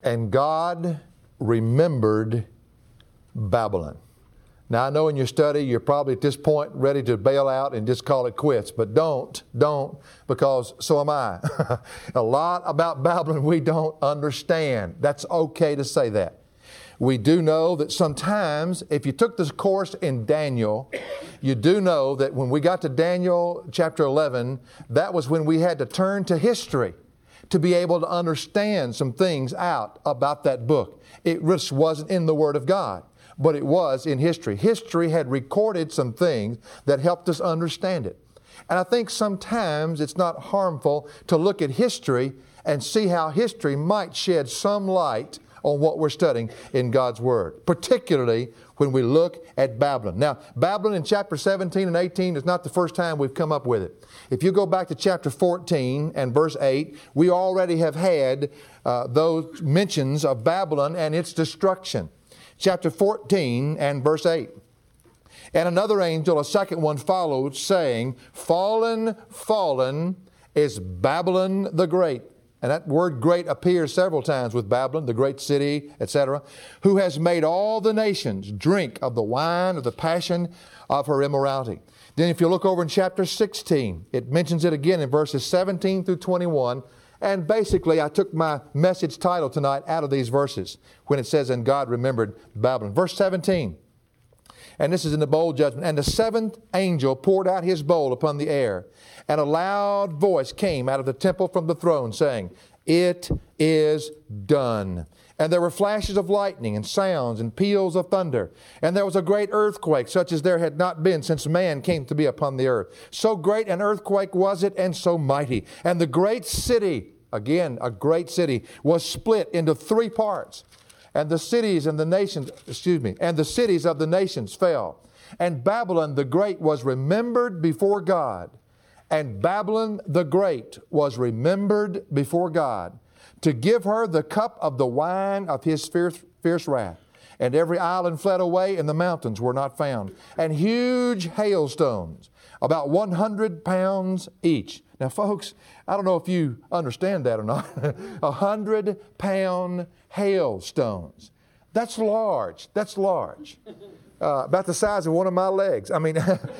And God remembered Babylon. Now, I know in your study, you're probably at this point ready to bail out and just call it quits. But don't, because so am I. A lot about Babylon we don't understand. That's okay to say that. We do know that sometimes, if you took this course in Daniel, you do know that when we got to Daniel chapter 11, that was when we had to turn to history to be able to understand some things out about that book. It just wasn't in the Word of God, but it was in history. History had recorded some things that helped us understand it. And I think sometimes it's not harmful to look at history and see how history might shed some light on what we're studying in God's Word, particularly when we look at Babylon. Now, Babylon in chapter 17 and 18 is not the first time we've come up with it. If you go back to chapter 14 and verse 8, we already have had those mentions of Babylon and its destruction. Chapter 14 and verse 8. And another angel, a second one, followed, saying, Fallen, fallen is Babylon the Great. And that word great appears several times with Babylon, the great city, etc., who has made all the nations drink of the wine of the passion of her immorality. Then if you look over in chapter 16, it mentions it again in verses 17 through 21. And basically, I took my message title tonight out of these verses when it says, and God remembered Babylon. Verse 17, and this is in the bowl judgment. And the seventh angel poured out his bowl upon the air, and a loud voice came out of the temple from the throne, saying, It is done. And there were flashes of lightning and sounds and peals of thunder. And there was a great earthquake, such as there had not been since man came to be upon the earth. So great an earthquake was it, and so mighty. And the great city, again, a great city, was split into three parts. And the cities and the nations, and the cities of the nations fell. And Babylon the Great was remembered before God. And Babylon the Great was remembered before God, to give her the cup of the wine of his fierce wrath. And every island fled away, and the mountains were not found. And huge hailstones, about 100 pounds each. Now, folks, I don't know if you understand that or not. 100-pound hailstones. That's large. That's large. About the size of one of my legs. I mean,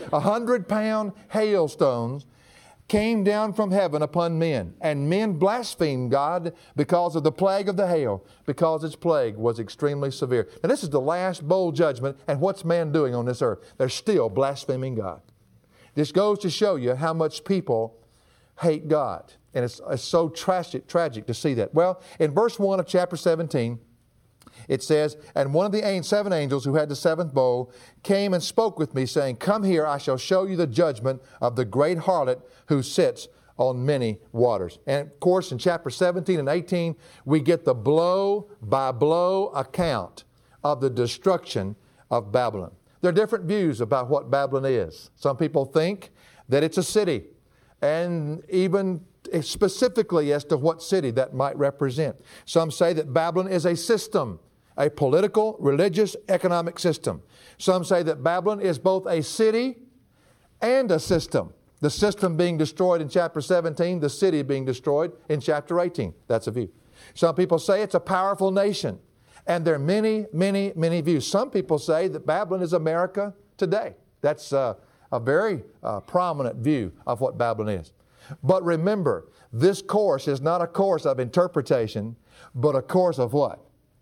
100-pound hailstones came down from heaven upon men, and men blasphemed God because of the plague of the hail, because its plague was extremely severe. Now, this is the last bowl judgment, and what's man doing on this earth? They're still blaspheming God. This goes to show you how much people hate God, and it's so tragic to see that. Well, in verse 1 of chapter 17, it says, and one of the seven angels who had the seventh bowl came and spoke with me, saying, Come here, I shall show you the judgment of the great harlot who sits on many waters. And of course, in chapter 17 and 18, we get the blow-by-blow account of the destruction of Babylon. There are different views about what Babylon is. Some people think that it's a city, and even specifically as to what city that might represent. Some say that Babylon is a system, a political, religious, economic system. Some say that Babylon is both a city and a system. The system being destroyed in chapter 17, the city being destroyed in chapter 18. That's a view. Some people say it's a powerful nation. And there are many, many, many views. Some people say that Babylon is America today. That's a very prominent view of what Babylon is. But remember, this course is not a course of interpretation, but a course of what?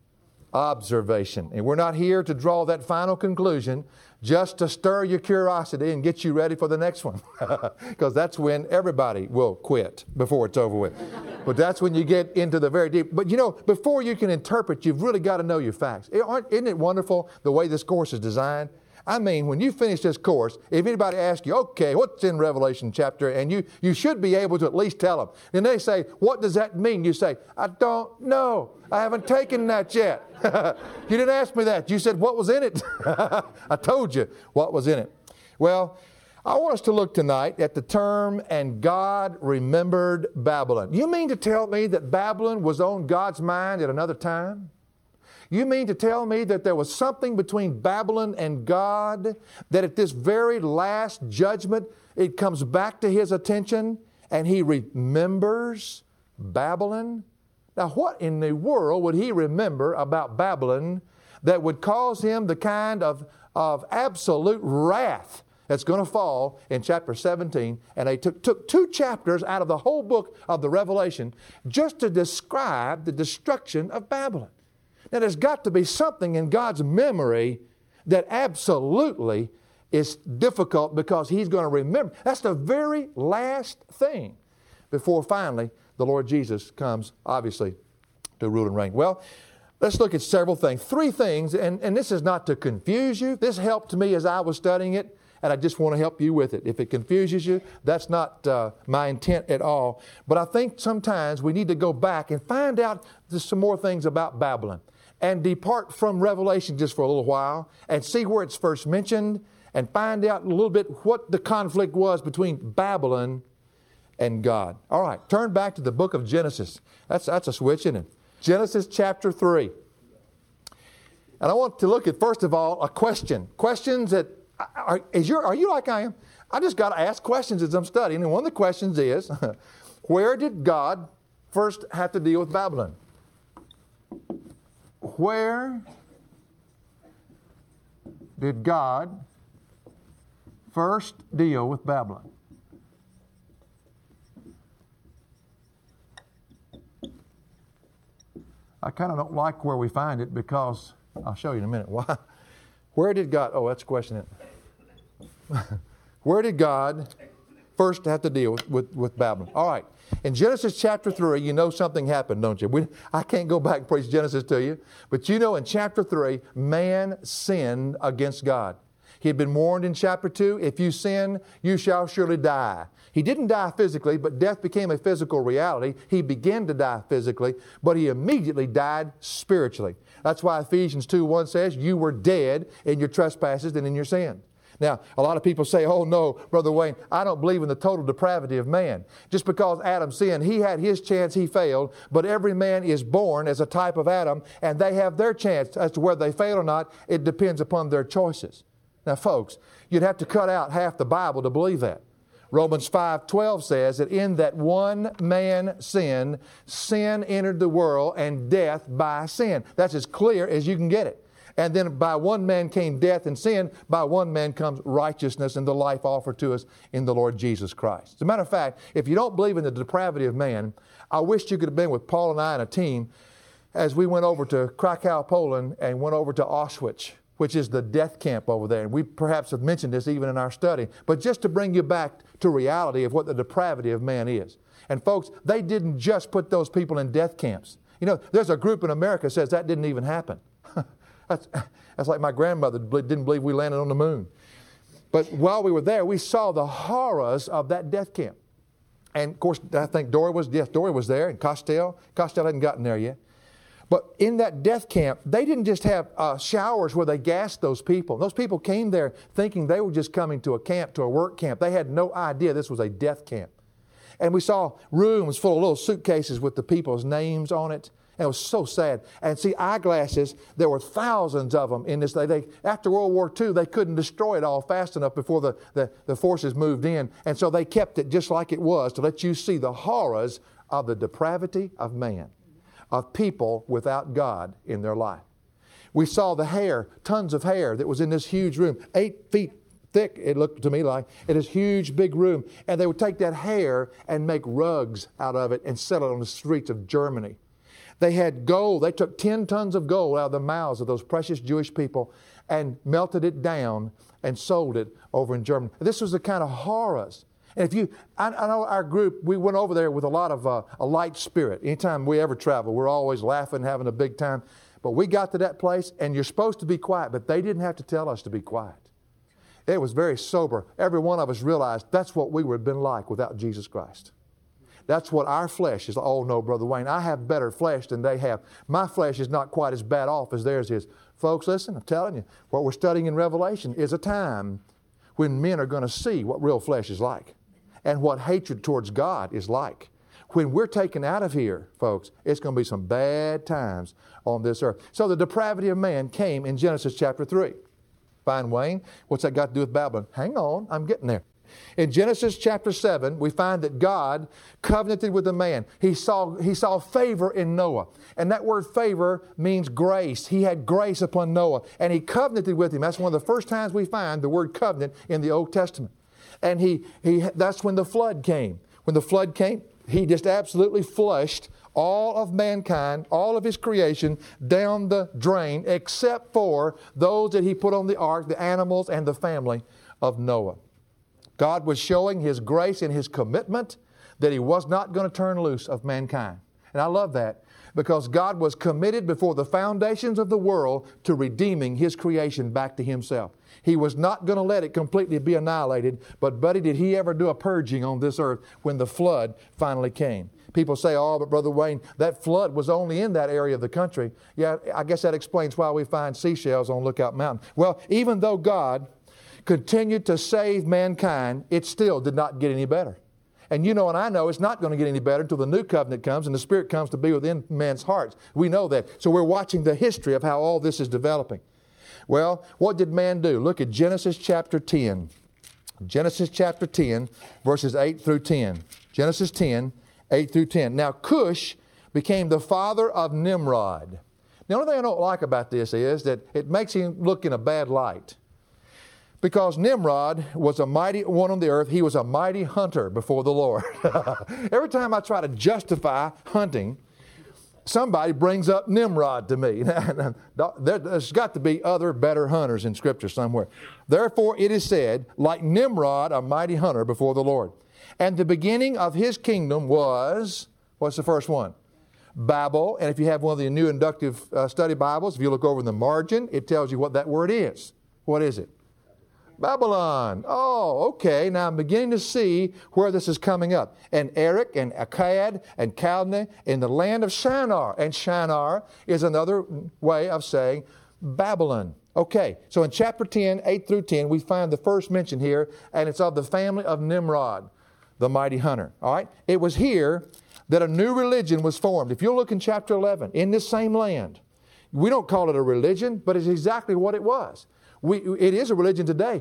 Observation. And we're not here to draw that final conclusion, just to stir your curiosity and get you ready for the next one. Because that's when everybody will quit before it's over with. But that's when you get into the very deep. But you know, before you can interpret, you've really got to know your facts. Isn't it wonderful the way this course is designed? I mean, when you finish this course, if anybody asks you, okay, what's in Revelation chapter? And you should be able to at least tell them. And they say, what does that mean? You say, I don't know. I haven't taken that yet. You didn't ask me that. You said, what was in it? I told you what was in it. Well, I want us to look tonight at the term, and God remembered Babylon. You mean to tell me that Babylon was on God's mind at another time? You mean to tell me that there was something between Babylon and God, that at this very last judgment, it comes back to His attention and He remembers Babylon? Now, what in the world would he remember about Babylon that would cause him the kind of absolute wrath that's going to fall in chapter 17? And they took 2 chapters out of the whole book of the Revelation just to describe the destruction of Babylon. Now, there's got to be something in God's memory that absolutely is difficult, because he's going to remember. That's the very last thing before finally the Lord Jesus comes, obviously, to rule and reign. Well, let's look at several things. 3 things, and this is not to confuse you. This helped me as I was studying it, and I just want to help you with it. If it confuses you, that's not my intent at all. But I think sometimes we need to go back and find out some more things about Babylon, and depart from Revelation just for a little while and see where it's first mentioned, and find out a little bit what the conflict was between Babylon and God. All right, turn back to the book of Genesis. That's a switch, isn't it? Genesis chapter 3. And I want to look at, first of all, a question. Questions that, are you like I am? I just got to ask questions as I'm studying. And one of the questions is, where did God first have to deal with Babylon? Where did God first deal with Babylon? I kind of don't like where we find it, because I'll show you in a minute why. Where did God, that's a question. Where did God first have to deal with Babylon? All right. In Genesis chapter 3, you know something happened, don't you? I can't go back and preach Genesis to you, but you know in chapter 3, man sinned against God. He had been warned in chapter 2, if you sin, you shall surely die. He didn't die physically, but death became a physical reality. He began to die physically, but he immediately died spiritually. That's why Ephesians 2:1 says, you were dead in your trespasses and in your sin. Now, a lot of people say, oh no, Brother Wayne, I don't believe in the total depravity of man. Just because Adam sinned, he had his chance, he failed, but every man is born as a type of Adam, and they have their chance. As to whether they fail or not, it depends upon their choices. Now, folks, you'd have to cut out half the Bible to believe that. Romans 5:12 says that in that one man sin entered the world, and death by sin. That's as clear as you can get it. And then by one man came death and sin, by one man comes righteousness and the life offered to us in the Lord Jesus Christ. As a matter of fact, if you don't believe in the depravity of man, I wish you could have been with Paul and I and a team as we went over to Krakow, Poland, and went over to Auschwitz, which is the death camp over there. And we perhaps have mentioned this even in our study. But just to bring you back to reality of what the depravity of man is. And folks, they didn't just put those people in death camps. You know, there's a group in America that says that didn't even happen. That's like my grandmother didn't believe we landed on the moon. But while we were there, we saw the horrors of that death camp. And of course, I think Dory was there, and Costello hadn't gotten there yet. But in that death camp, they didn't just have showers where they gassed those people. Those people came there thinking they were just coming to a camp, to a work camp. They had no idea this was a death camp. And we saw rooms full of little suitcases with the people's names on it. And it was so sad. And see, eyeglasses, there were thousands of them in this. After World War II, they couldn't destroy it all fast enough before the forces moved in. And so they kept it just like it was to let you see the horrors of the depravity of man, of people without God in their life. We saw the hair, tons of hair that was in this huge room, 8 feet thick, it looked to me like, in this huge big room. And they would take that hair and make rugs out of it and sell it on the streets of Germany. They had gold. They took 10 tons of gold out of the mouths of those precious Jewish people and melted it down and sold it over in Germany. This was the kind of horrors. And I know our group, we went over there with a lot of a light spirit. Anytime we ever travel, we're always laughing, having a big time. But we got to that place, and you're supposed to be quiet, but they didn't have to tell us to be quiet. It was very sober. Every one of us realized that's what we would have been like without Jesus Christ. That's what our flesh is. Oh, no, Brother Wayne, I have better flesh than they have. My flesh is not quite as bad off as theirs is. Folks, listen, I'm telling you, what we're studying in Revelation is a time when men are going to see what real flesh is like and what hatred towards God is like. When we're taken out of here, folks, it's going to be some bad times on this earth. So the depravity of man came in Genesis chapter 3. Fine, Wayne, what's that got to do with Babylon? Hang on, I'm getting there. In Genesis chapter 7, we find that God covenanted with the man. He saw favor in Noah. And that word favor means grace. He had grace upon Noah. And he covenanted with him. That's one of the first times we find the word covenant in the Old Testament. And that's when the flood came. When the flood came, he just absolutely flushed all of mankind, all of his creation, down the drain, except for those that he put on the ark, the animals and the family of Noah. God was showing His grace and His commitment that He was not going to turn loose of mankind. And I love that because God was committed before the foundations of the world to redeeming His creation back to Himself. He was not going to let it completely be annihilated, but buddy, did He ever do a purging on this earth when the flood finally came. People say, oh, but Brother Wayne, that flood was only in that area of the country. Yeah, I guess that explains why we find seashells on Lookout Mountain. Well, even though God continued to save mankind, it still did not get any better. And you know and I know it's not going to get any better until the new covenant comes and the Spirit comes to be within men's hearts. We know that. So we're watching the history of how all this is developing. Well, what did man do? Look at Genesis chapter 10. Genesis chapter 10, verses 8 through 10. Genesis 10, 8 through 10. Now Cush became the father of Nimrod. The only thing I don't like about this is that it makes him look in a bad light. Because Nimrod was a mighty one on the earth. He was a mighty hunter before the Lord. Every time I try to justify hunting, somebody brings up Nimrod to me. There's got to be other better hunters in Scripture somewhere. Therefore it is said, like Nimrod, a mighty hunter before the Lord. And the beginning of his kingdom was, what's the first one? Babel. And if you have one of the new inductive study Bibles, if you look over in the margin, it tells you what that word is. What is it? Babylon. Oh, okay. Now I'm beginning to see where this is coming up. And Erech and Akkad and Calneh in the land of Shinar. And Shinar is another way of saying Babylon. Okay, so in chapter 10, 8 through 10, we find the first mention here, and it's of the family of Nimrod, the mighty hunter. All right? It was here that a new religion was formed. If you'll look in chapter 11, in this same land, we don't call it a religion, but it's exactly what it was. It is a religion today.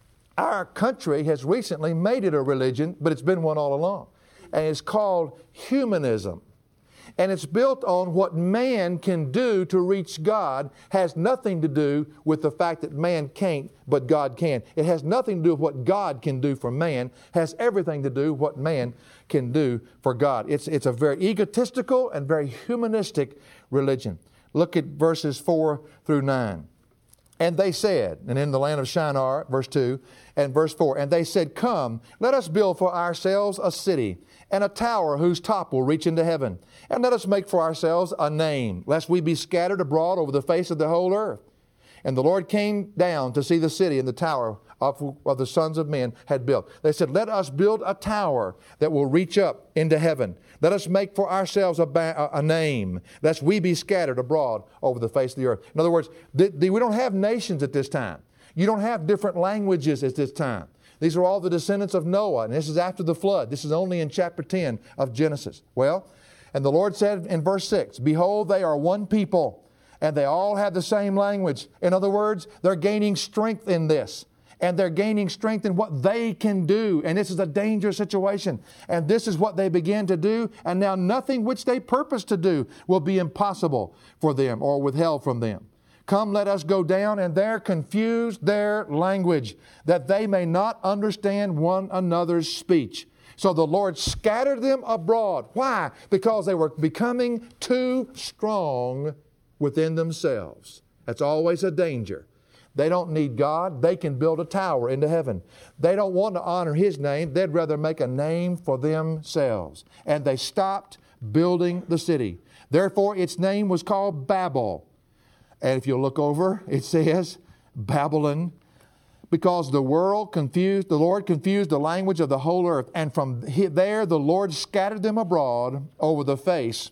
Our country has recently made it a religion, but it's been one all along. And it's called humanism. And it's built on what man can do to reach God. Has nothing to do with the fact that man can't, but God can. It has nothing to do with what God can do for man. Has everything to do with what man can do for God. It's a very egotistical and very humanistic religion. Look at verses 4 through 9. And they said, and in the land of Shinar, verse 2, and verse 4, and they said, come, let us build for ourselves a city, and a tower whose top will reach into heaven. And let us make for ourselves a name, lest we be scattered abroad over the face of the whole earth. And the Lord came down to see the city and the tower of the sons of men had built. They said, let us build a tower that will reach up into heaven. Let us make for ourselves a name, lest we be scattered abroad over the face of the earth. In other words, we don't have nations at this time. You don't have different languages at this time. These are all the descendants of Noah, and this is after the flood. This is only in chapter 10 of Genesis. Well, and the Lord said in verse 6, behold, they are one people, and they all have the same language. In other words, they're gaining strength in this. And they're gaining strength in what they can do. And this is a dangerous situation. And this is what they begin to do. And now nothing which they purpose to do will be impossible for them or withheld from them. Come, let us go down and there confuse their language, that they may not understand one another's speech. So the Lord scattered them abroad. Why? Because they were becoming too strong within themselves. That's always a danger. They don't need God. They can build a tower into heaven. They don't want to honor His name. They'd rather make a name for themselves. And they stopped building the city. Therefore, its name was called Babel. And if you look over, it says Babylon, because the Lord confused the language of the whole earth. And from there, the Lord scattered them abroad over the face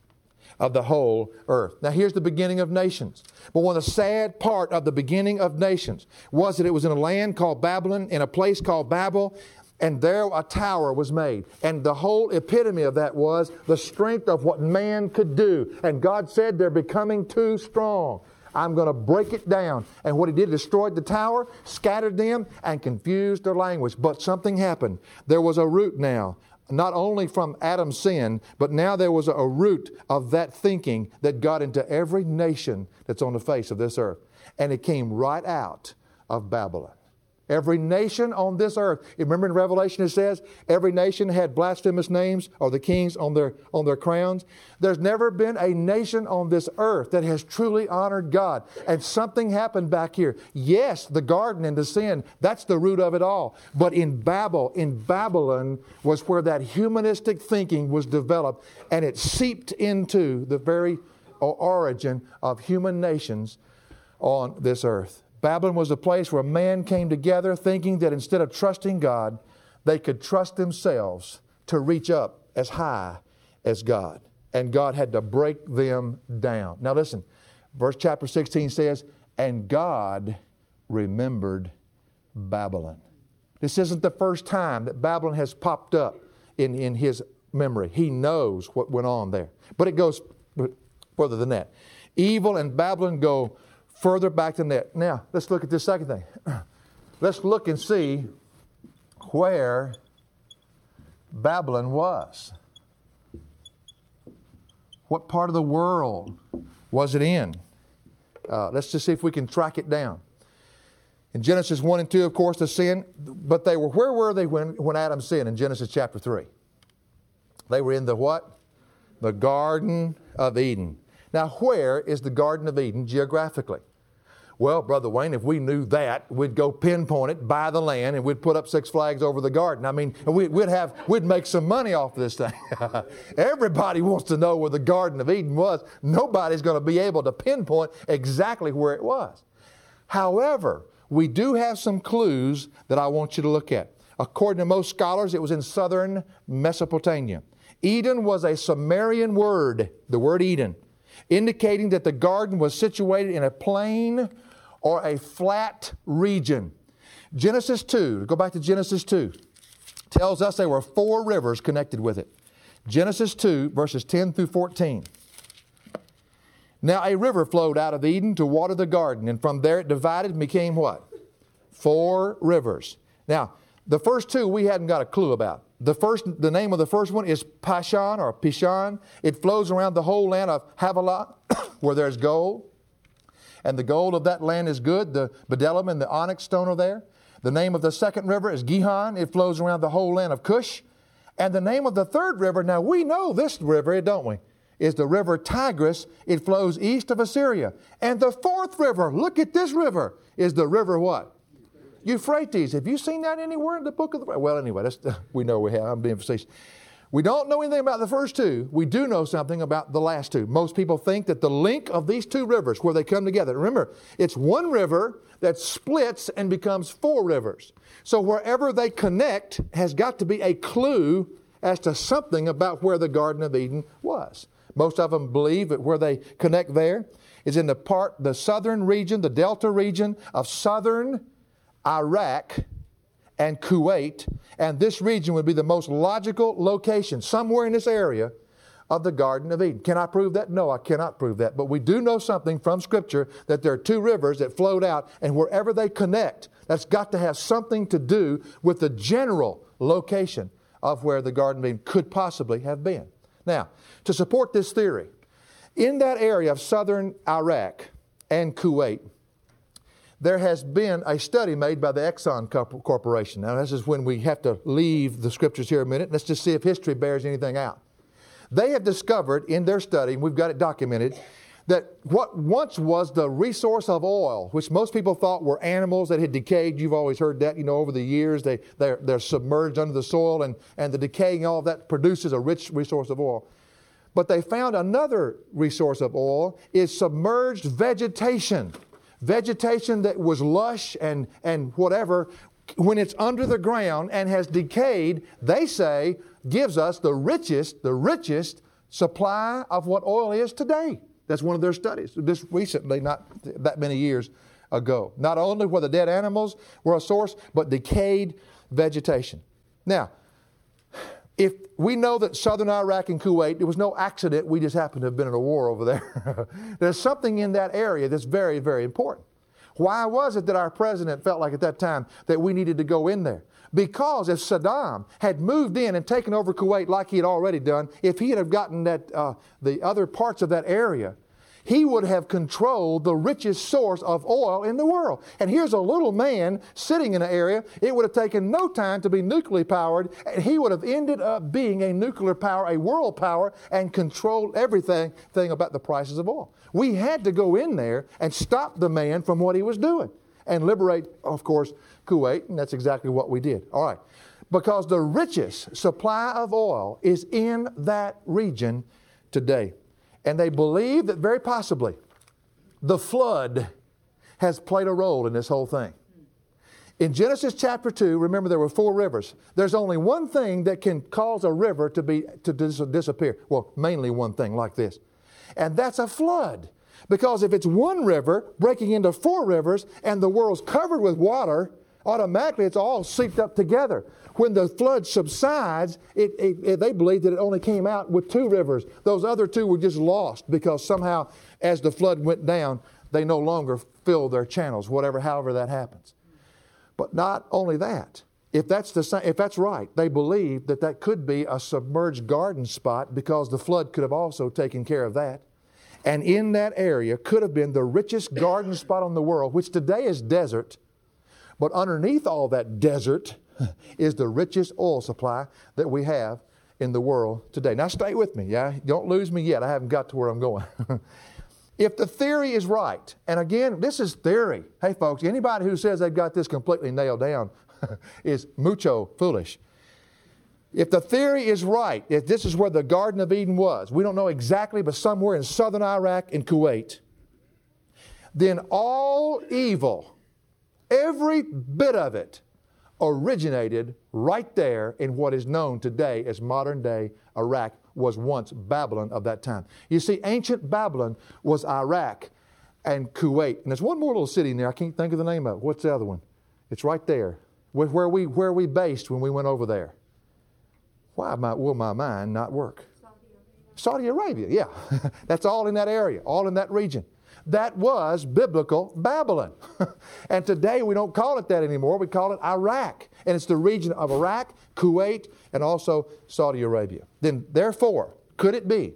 of the whole earth. Now here's the beginning of nations. But one of the sad part of the beginning of nations was that it was in a land called Babylon, in a place called Babel, and there a tower was made. And the whole epitome of that was the strength of what man could do. And God said they're becoming too strong. I'm going to break it down. And what he did, destroyed the tower, scattered them, and confused their language. But something happened. There was a root now, not only from Adam's sin, but now there was a root of that thinking that got into every nation that's on the face of this earth. And it came right out of Babylon. Every nation on this earth. Remember in Revelation it says every nation had blasphemous names, or the kings on their crowns. There's never been a nation on this earth that has truly honored God. And something happened back here. Yes, the garden and the sin, that's the root of it all. But in Babylon was where that humanistic thinking was developed, and it seeped into the very origin of human nations on this earth. Babylon was a place where man came together thinking that instead of trusting God, they could trust themselves to reach up as high as God. And God had to break them down. Now listen, verse chapter 16 says, and God remembered Babylon. This isn't the first time that Babylon has popped up in his memory. He knows what went on there. But it goes further than that. Evil and Babylon go further back than that. Now, let's look at this second thing. Let's look and see where Babylon was. What part of the world was it in? Let's just see if we can track it down. In Genesis 1 and 2, of course, the sin, but where were they when Adam sinned in Genesis chapter 3? They were in the what? The Garden of Eden. Now, where is the Garden of Eden geographically? Well, Brother Wayne, if we knew that, we'd go pinpoint it, buy the land, and we'd put up 6 flags over the garden. I mean, we'd make some money off this thing. Everybody wants to know where the Garden of Eden was. Nobody's going to be able to pinpoint exactly where it was. However, we do have some clues that I want you to look at. According to most scholars, it was in southern Mesopotamia. Eden was a Sumerian word, the word Eden, indicating that the garden was situated in a plain or a flat region. Genesis 2, go back to Genesis 2, tells us there were 4 rivers connected with it. Genesis 2, verses 10 through 14. Now a river flowed out of Eden to water the garden, and from there it divided and became what? 4 rivers. Now, the first 2 we hadn't got a clue about. The name of the first one is Pishon or Pishon. It flows around the whole land of Havilah where there's gold. And the gold of that land is good. The bdellium and the onyx stone are there. The name of the second river is Gihon. It flows around the whole land of Cush. And the name of the third river, now we know this river, don't we? Is the river Tigris. It flows east of Assyria. And the fourth river, look at this river, is the river what? Euphrates. Have you seen that anywhere in the book of the... Well, anyway, we know we have. I'm being facetious. We don't know anything about the first 2. We do know something about the last 2. Most people think that the link of these 2 rivers, where they come together, remember, it's one river that splits and becomes 4 rivers. So wherever they connect has got to be a clue as to something about where the Garden of Eden was. Most of them believe that where they connect there is in the southern region, the delta region of southern Iraq and Kuwait, and this region would be the most logical location, somewhere in this area of the Garden of Eden. Can I prove that? No, I cannot prove that. But we do know something from Scripture that there are 2 rivers that flowed out, and wherever they connect, that's got to have something to do with the general location of where the Garden of Eden could possibly have been. Now, to support this theory, in that area of southern Iraq and Kuwait, there has been a study made by the Exxon Corporation. Now, this is when we have to leave the Scriptures here a minute. Let's just see if history bears anything out. They have discovered in their study, and we've got it documented, that what once was the resource of oil, which most people thought were animals that had decayed. You've always heard that, over the years. They're submerged under the soil, and the decaying, all of that produces a rich resource of oil. But they found another resource of oil is submerged vegetation. Vegetation that was lush and whatever, when it's under the ground and has decayed, they say, gives us the richest supply of what oil is today. That's one of their studies, just recently, not that many years ago. Not only were the dead animals were a source, but decayed vegetation. Now, If we know that southern Iraq and Kuwait, it was no accident we just happened to have been in a war over there. There's something in that area that's very, very important. Why was it that our president felt like at that time that we needed to go in there? Because if Saddam had moved in and taken over Kuwait like he had already done, if he had have gotten the other parts of that area, he would have controlled the richest source of oil in the world. And here's a little man sitting in an area. It would have taken no time to be nuclear powered, and he would have ended up being a nuclear power, a world power, and controlled everything about the prices of oil. We had to go in there and stop the man from what he was doing and liberate, of course, Kuwait, and that's exactly what we did. All right. Because the richest supply of oil is in that region today. And they believe that very possibly the flood has played a role in this whole thing. In Genesis chapter 2, remember there were 4 rivers. There's only one thing that can cause a river to disappear. Well, mainly one thing like this. And that's a flood. Because if it's one river breaking into 4 rivers and the world's covered with water, automatically it's all seeped up together. When the flood subsides, they believe that it only came out with 2 rivers. Those other 2 were just lost because somehow as the flood went down, they no longer filled their channels, however that happens. But not only that, if that's right, they believe that could be a submerged garden spot because the flood could have also taken care of that. And in that area could have been the richest garden spot in the world, which today is desert. But underneath all that desert is the richest oil supply that we have in the world today. Now stay with me, yeah? Don't lose me yet. I haven't got to where I'm going. If the theory is right, and again, this is theory. Hey folks, anybody who says they've got this completely nailed down is mucho foolish. If the theory is right, if this is where the Garden of Eden was, we don't know exactly, but somewhere in southern Iraq and Kuwait, then all evil, every bit of it, originated right there in what is known today as modern-day Iraq, was once Babylon of that time. You see, ancient Babylon was Iraq and Kuwait. And there's one more little city in there. I can't think of the name of it. What's the other one? It's right there, where we based when we went over there. Why will my mind not work? Saudi Arabia, yeah. That's all in that area, all in that region. That was biblical Babylon. And today we don't call it that anymore. We call it Iraq. And it's the region of Iraq, Kuwait, and also Saudi Arabia. Then, therefore, could it be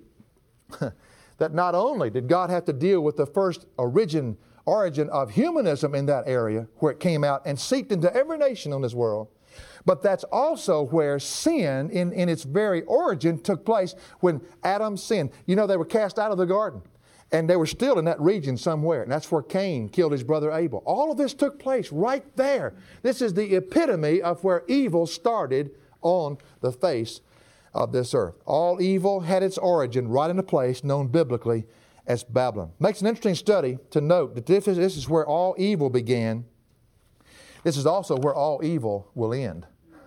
that not only did God have to deal with the first origin of humanism in that area, where it came out and seeped into every nation on this world, but that's also where sin in its very origin took place when Adam sinned. You know, they were cast out of the garden. And they were still in that region somewhere. And that's where Cain killed his brother Abel. All of this took place right there. This is the epitome of where evil started on the face of this earth. All evil had its origin right in a place known biblically as Babylon. Makes an interesting study to note that this is where all evil began. This is also where all evil will end.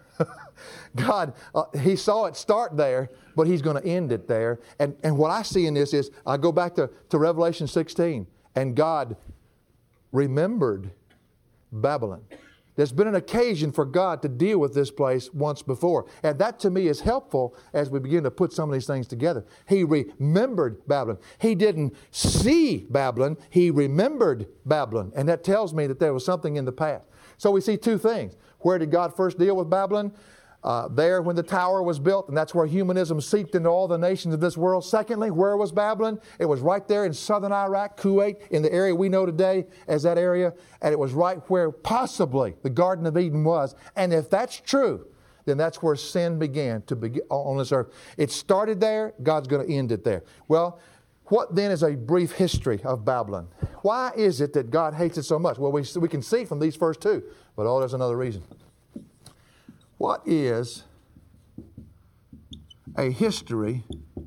God, He saw it start there, but He's going to end it there. And what I see in this is, I go back to Revelation 16, and God remembered Babylon. There's been an occasion for God to deal with this place once before. And that to me is helpful as we begin to put some of these things together. He remembered Babylon. He didn't see Babylon, He remembered Babylon. And that tells me that there was something in the past. So we see 2 things. Where did God first deal with Babylon? There when the tower was built, and that's where humanism seeped into all the nations of this world. Secondly, where was Babylon? It was right there in southern Iraq, Kuwait, in the area we know today as that area, and it was right where possibly the Garden of Eden was. And if that's true, then that's where sin began to begin on this earth. It started there, God's going to end it there. Well, what then is a brief history of Babylon? Why is it that God hates it so much? Well, we can see from these first 2, but there's another reason. What is a history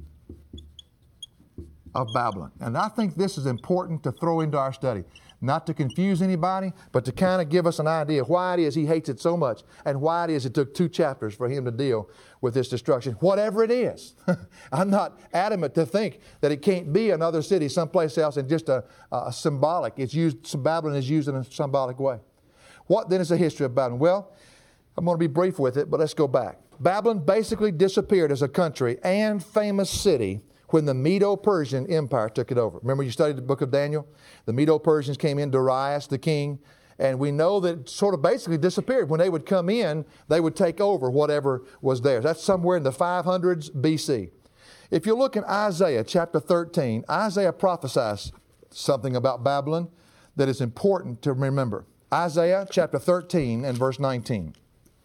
of Babylon? And I think this is important to throw into our study. Not to confuse anybody, but to kind of give us an idea of why it is He hates it so much and why it is it took 2 chapters for Him to deal with this destruction. Whatever it is. I'm not adamant to think that it can't be another city someplace else and just a symbolic. Babylon is used in a symbolic way. What then is the history of Babylon? Well, I'm going to be brief with it, but let's go back. Babylon basically disappeared as a country and famous city when the Medo-Persian Empire took it over. Remember you studied the book of Daniel? The Medo-Persians came in, Darius the king, and we know that it sort of basically disappeared. When they would come in, they would take over whatever was theirs. That's somewhere in the 500s BC. If you look in Isaiah chapter 13, Isaiah prophesies something about Babylon that is important to remember. Isaiah chapter 13 and verse 19.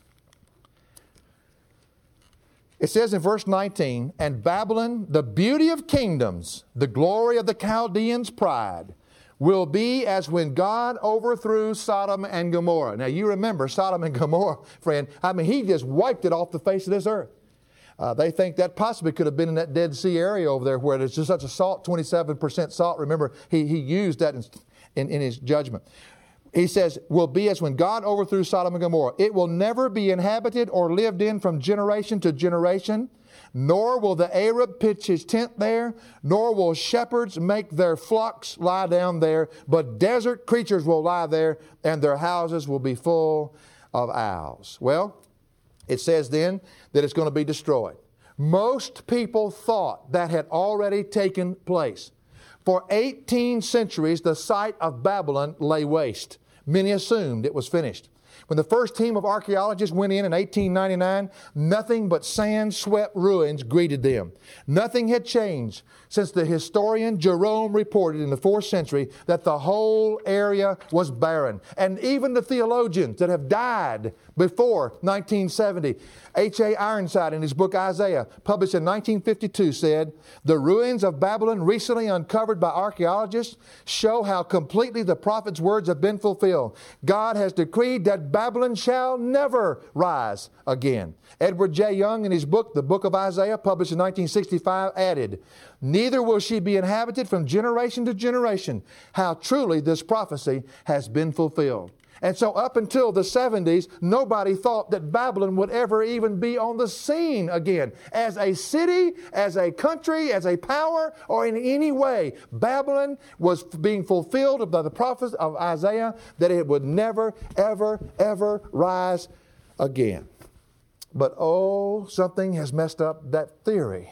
It says in verse 19, "And Babylon, the beauty of kingdoms, the glory of the Chaldeans' pride, will be as when God overthrew Sodom and Gomorrah." Now you remember Sodom and Gomorrah, friend. I mean, He just wiped it off the face of this earth. They think that possibly could have been in that Dead Sea area over there where there's just such a salt, 27% salt. Remember, he used that in His judgment. He says, will be as when God overthrew Sodom and Gomorrah. It will never be inhabited or lived in from generation to generation, nor will the Arab pitch his tent there, nor will shepherds make their flocks lie down there, but desert creatures will lie there, and their houses will be full of owls. Well, it says then that it's going to be destroyed. Most people thought that had already taken place. For 18 centuries, the site of Babylon lay waste. Many assumed it was finished. When the first team of archaeologists went in 1899, nothing but sand-swept ruins greeted them. Nothing had changed since the historian Jerome reported in the 4th century that the whole area was barren. And even the theologians that have died before 1970, H.A. Ironside in his book Isaiah, published in 1952, said, "The ruins of Babylon recently uncovered by archaeologists show how completely the prophet's words have been fulfilled. God has decreed that Babylon shall never rise again." Edward J. Young in his book, The Book of Isaiah, published in 1965, added, "Neither will she be inhabited from generation to generation." How truly this prophecy has been fulfilled. And so up until the 70s, nobody thought that Babylon would ever even be on the scene again. As a city, as a country, as a power, or in any way, Babylon was being fulfilled by the prophets of Isaiah that it would never, ever, ever rise again. But something has messed up that theory.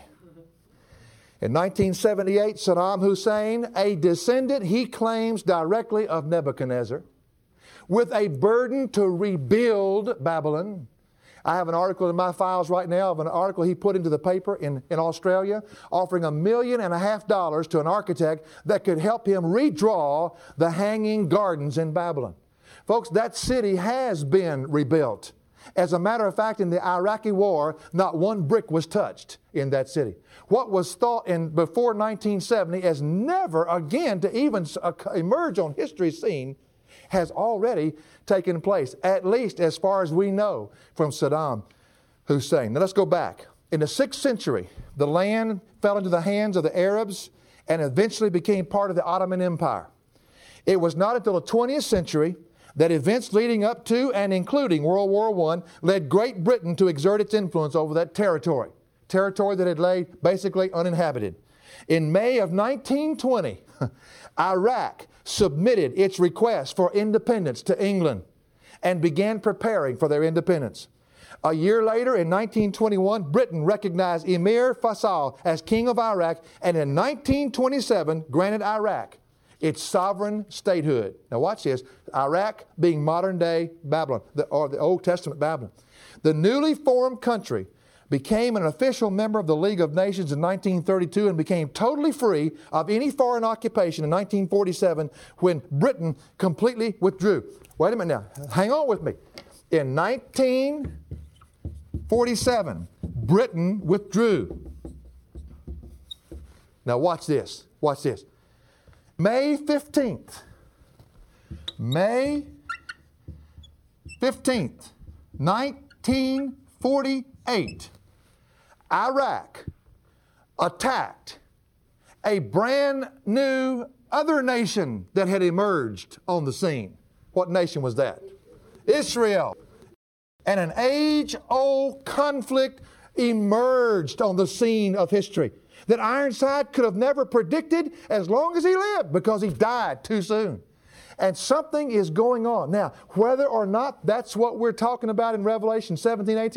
In 1978, Saddam Hussein, a descendant, he claims directly of Nebuchadnezzar, with a burden to rebuild Babylon. I have an article in my files right now of an article he put into the paper in Australia offering $1.5 million to an architect that could help him redraw the Hanging Gardens in Babylon. Folks, that city has been rebuilt. As a matter of fact, in the Iraqi war, not one brick was touched in that city. What was thought before 1970 as never again to even emerge on history's scene has already taken place, at least as far as we know from Saddam Hussein. Now let's go back. In the 6th century, the land fell into the hands of the Arabs and eventually became part of the Ottoman Empire. It was not until the 20th century that events leading up to and including World War I led Great Britain to exert its influence over that territory that had laid basically uninhabited. In May of 1920, Iraq submitted its request for independence to England and began preparing for their independence. A year later, in 1921, Britain recognized Emir Faisal as king of Iraq, and in 1927 granted Iraq its sovereign statehood. Now watch this. Iraq being modern-day Babylon, or the Old Testament Babylon. The newly formed country became an official member of the League of Nations in 1932 and became totally free of any foreign occupation in 1947 when Britain completely withdrew. Wait a minute now. Hang on with me. In 1947, Britain withdrew. Now watch this. Watch this. May 15th, 1948, Iraq attacked a brand new other nation that had emerged on the scene. What nation was that? Israel. And an age-old conflict emerged on the scene of history that Ironside could have never predicted as long as he lived because he died too soon. And something is going on. Now, whether or not that's what we're talking about in Revelation 17, 18,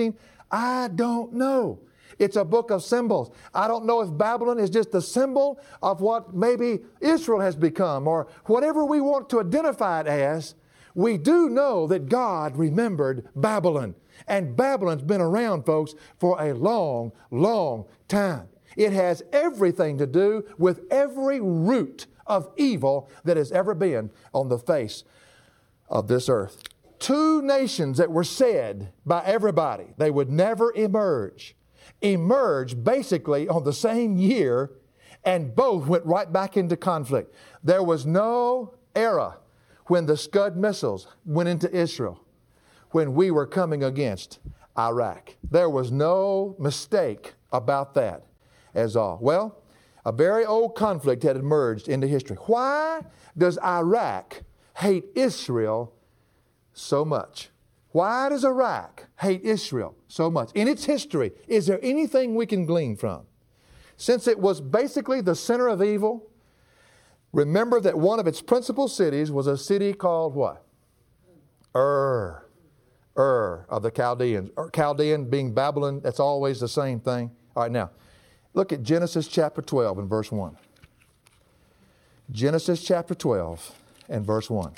I don't know. It's a book of symbols. I don't know if Babylon is just a symbol of what maybe Israel has become or whatever we want to identify it as. We do know that God remembered Babylon. And Babylon's been around, folks, for a long, long time. It has everything to do with every root of evil that has ever been on the face of this earth. Two nations that were said by everybody they would never emerged basically on the same year, and both went right back into conflict. There was no era when the Scud missiles went into Israel when we were coming against Iraq. There was no mistake about that as all. Well, a very old conflict had emerged into history. Why does Iraq hate Israel so much? Why does Iraq hate Israel so much? In its history, is there anything we can glean from? Since it was basically the center of evil, remember that one of its principal cities was a city called what? Ur of the Chaldeans. Chaldean being Babylon, that's always the same thing. All right, now, look at Genesis chapter 12 and verse 1. Genesis chapter 12 and verse 1.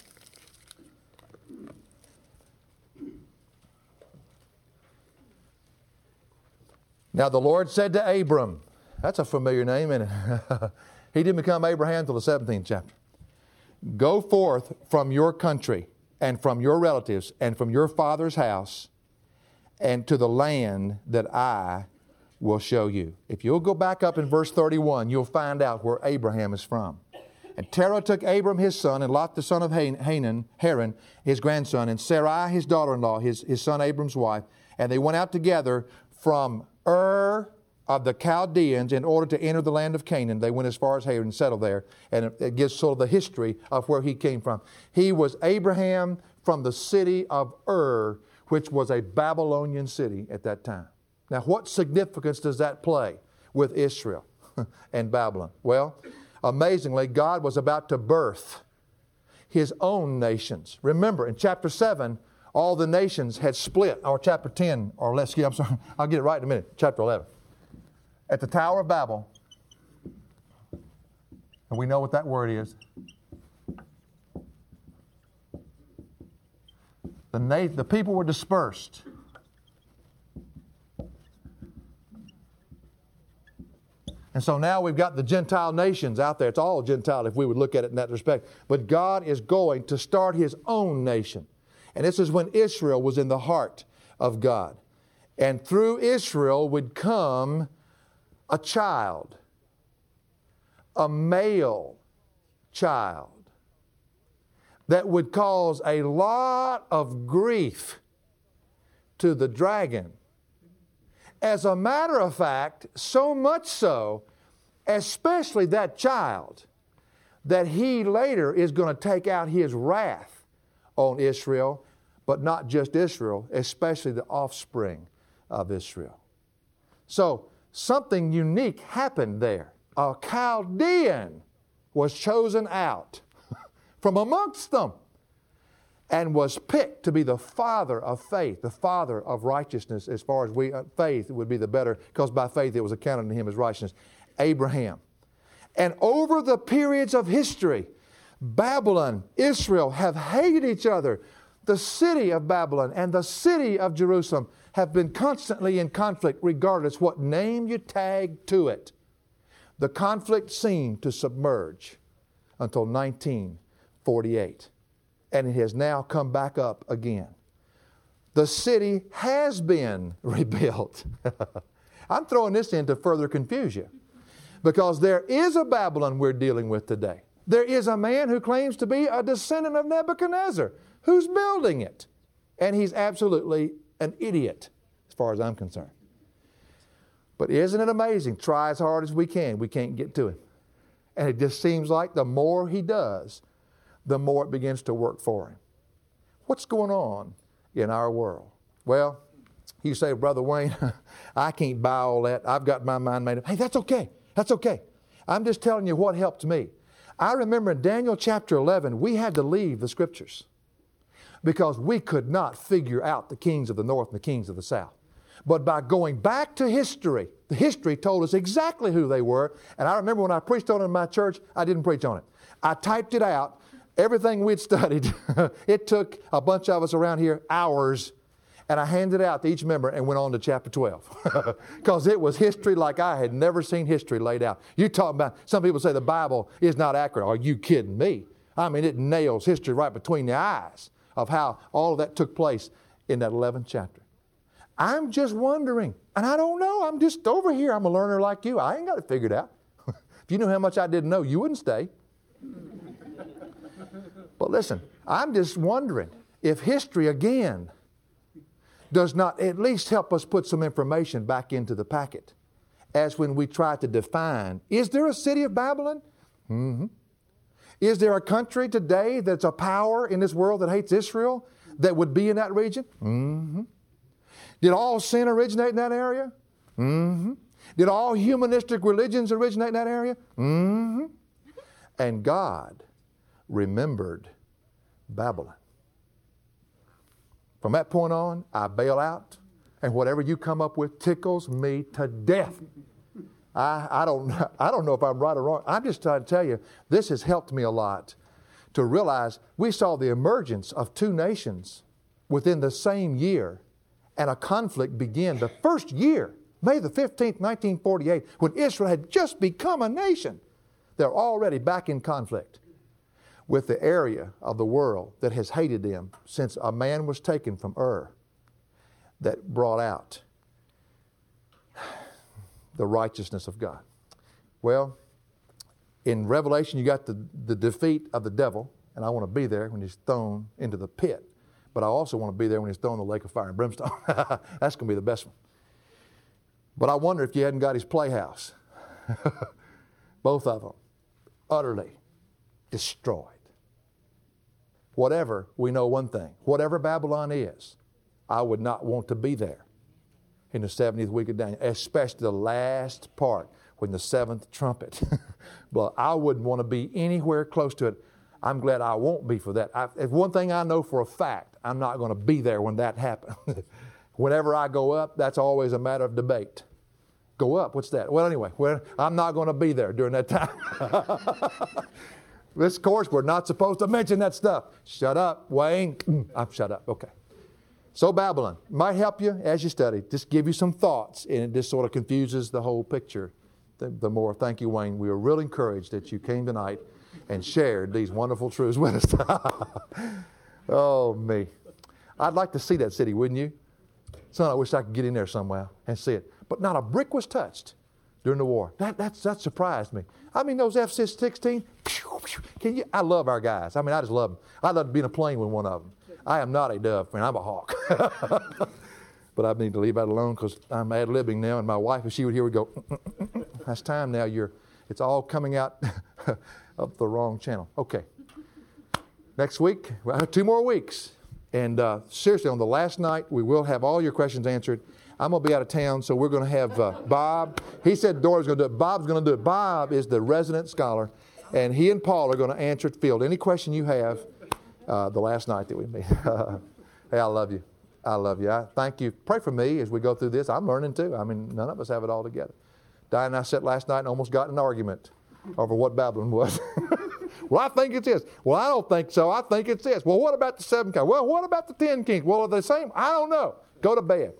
Now the Lord said to Abram, that's a familiar name, isn't it? He didn't become Abraham until the 17th chapter. Go forth from your country and from your relatives and from your father's house and to the land that I will show you. If you'll go back up in verse 31, you'll find out where Abraham is from. And Terah took Abram his son, and Lot the son of Haran, his grandson, and Sarai his daughter-in-law, his son Abram's wife, and they went out together from Ur of the Chaldeans in order to enter the land of Canaan. They went as far as Haran and settled there. And it gives sort of the history of where he came from. He was Abraham from the city of Ur, which was a Babylonian city at that time. Now, what significance does that play with Israel and Babylon? Well, amazingly, God was about to birth His own nations. Remember, in chapter 7, all the nations had split, or chapter 10, or let's get, I'm sorry, I'll get it right in a minute, chapter 11. At the Tower of Babel, and we know what that word is. The people were dispersed. And so now we've got the Gentile nations out there. It's all Gentile if we would look at it in that respect. But God is going to start His own nation. And this is when Israel was in the heart of God. And through Israel would come a child, a male child, that would cause a lot of grief to the dragon. As a matter of fact, so much so, especially that child, that he later is going to take out his wrath on Israel, but not just Israel, especially the offspring of Israel. So, something unique happened there. A Chaldean was chosen out from amongst them and was picked to be the father of faith, the father of righteousness, as far as faith would be the better, because by faith it was accounted to him as righteousness. Abraham. And over the periods of history, Babylon, Israel have hated each other. The city of Babylon and the city of Jerusalem have been constantly in conflict, regardless what name you tag to it. The conflict seemed to submerge until 1948. And it has now come back up again. The city has been rebuilt. I'm throwing this in to further confuse you, because there is a Babylon we're dealing with today. There is a man who claims to be a descendant of Nebuchadnezzar who's building it. And he's absolutely an idiot as far as I'm concerned. But isn't it amazing? Try as hard as we can't get to him. And it just seems like the more he does, the more it begins to work for him. What's going on in our world? Well, you say, Brother Wayne, I can't buy all that. I've got my mind made up. Hey, that's okay. That's okay. I'm just telling you what helped me. I remember in Daniel chapter 11, we had to leave the Scriptures because we could not figure out the kings of the north and the kings of the south. But by going back to history, the history told us exactly who they were. And I remember when I preached on it in my church, I didn't preach on it. I typed it out. Everything we'd studied, it took a bunch of us around here hours, and I handed it out to each member and went on to chapter 12. Because it was history like I had never seen history laid out. You talk about, some people say the Bible is not accurate. Are you kidding me? I mean, it nails history right between the eyes of how all of that took place in that 11th chapter. I'm just wondering, and I don't know, I'm just over here. I'm a learner like you. I ain't got it figured out. If you knew how much I didn't know, you wouldn't stay. But listen, I'm just wondering if history again does not at least help us put some information back into the packet as when we try to define, is there a city of Babylon? Mm-hmm. Is there a country today that's a power in this world that hates Israel that would be in that region? Mm-hmm. Did all sin originate in that area? Mm-hmm. Did all humanistic religions originate in that area? Mm-hmm. And God remembered Babylon. From that point on, I bail out, and whatever you come up with tickles me to death. I don't know if I'm right or wrong. I'm just trying to tell you, this has helped me a lot to realize we saw the emergence of two nations within the same year, and a conflict began the first year, May the 15th, 1948, when Israel had just become a nation. They're already back in conflict with the area of the world that has hated them since a man was taken from Ur that brought out the righteousness of God. Well, in Revelation you got the defeat of the devil, and I want to be there when he's thrown into the pit. But I also want to be there when he's thrown in the lake of fire and brimstone. That's going to be the best one. But I wonder if you hadn't got his playhouse. Both of them utterly destroyed. Whatever, we know one thing. Whatever Babylon is, I would not want to be there in the 70th week of Daniel, especially the last part when the seventh trumpet. But I wouldn't want to be anywhere close to it. I'm glad I won't be for that. If one thing I know for a fact, I'm not going to be there when that happens. Whenever I go up, that's always a matter of debate. Go up, what's that? Well, anyway, I'm not going to be there during that time. This course, we're not supposed to mention that stuff. Shut up, Wayne. I'm shut up. Okay. So Babylon might help you as you study. Just give you some thoughts, and it just sort of confuses the whole picture. The more, thank you, Wayne. We are really encouraged that you came tonight and shared these wonderful truths with us. Oh, me. I'd like to see that city, wouldn't you? Son, I wish I could get in there somewhere and see it. But not a brick was touched during the war. That surprised me. I mean, those F-16, I love our guys. I mean, I just love them. I'd love to be in a plane with one of them. I am not a dove, man. I'm a hawk. But I need to leave that alone because I'm ad-libbing now, and my wife, if she would hear, would go, that's time now. It's all coming out of the wrong channel. Okay. Next week, well, 2 more weeks. And seriously, on the last night, we will have all your questions answered. I'm going to be out of town, so we're going to have Bob. He said Dory's going to do it. Bob's going to do it. Bob is the resident scholar, and he and Paul are going to answer at the field any question you have the last night that we meet. Hey, I love you. I love you. I thank you. Pray for me as we go through this. I'm learning too. I mean, none of us have it all together. Diane and I sat last night and almost got in an argument over what Babylon was. Well, I think it's this. Well, I don't think so. I think it's this. Well, what about the 7 kings? Well, what about the 10 kings? Well, are they the same? I don't know. Go to bed.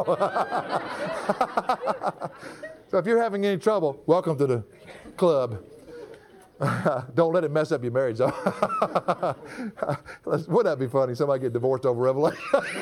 So if you're having any trouble, welcome to the club. Don't let it mess up your marriage, though. Wouldn't that be funny? Somebody get divorced over Revelation.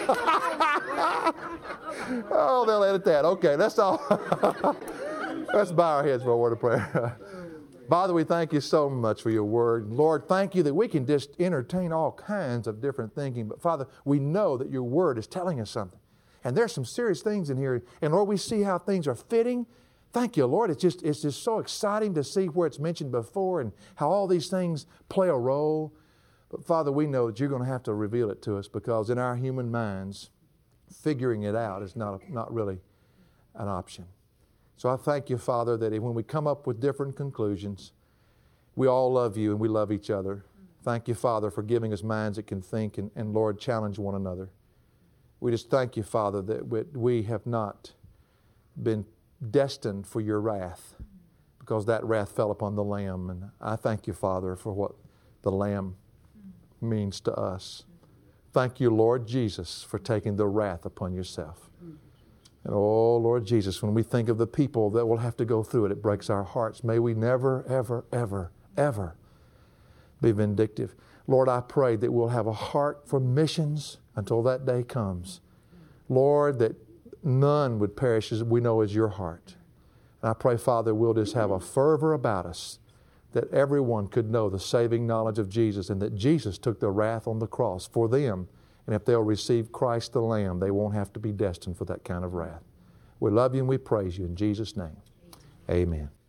Oh, they'll edit that. Okay, that's all. Let's bow our heads for a word of prayer. Father, we thank you so much for your word. Lord, thank you that we can just entertain all kinds of different thinking. But Father, we know that your word is telling us something. And there's some serious things in here. And Lord, we see how things are fitting. Thank you, Lord. It's just so exciting to see where it's mentioned before and how all these things play a role. But Father, we know that you're going to have to reveal it to us because in our human minds, figuring it out is not really an option. So I thank you, Father, that when we come up with different conclusions, we all love you and we love each other. Thank you, Father, for giving us minds that can think and Lord, challenge one another. We just thank you, Father, that we have not been destined for your wrath, because that wrath fell upon the Lamb. And I thank you, Father, for what the Lamb means to us. Thank you, Lord Jesus, for taking the wrath upon yourself. And oh, Lord Jesus, when we think of the people that will have to go through it, it breaks our hearts. May we never, ever, ever, ever be vindictive. Lord, I pray that we'll have a heart for missions until that day comes. Lord, that none would perish as we know as your heart. And I pray, Father, we'll just have a fervor about us, that everyone could know the saving knowledge of Jesus, and that Jesus took the wrath on the cross for them. And if they'll receive Christ the Lamb, they won't have to be destined for that kind of wrath. We love you and we praise you in Jesus' name. Amen.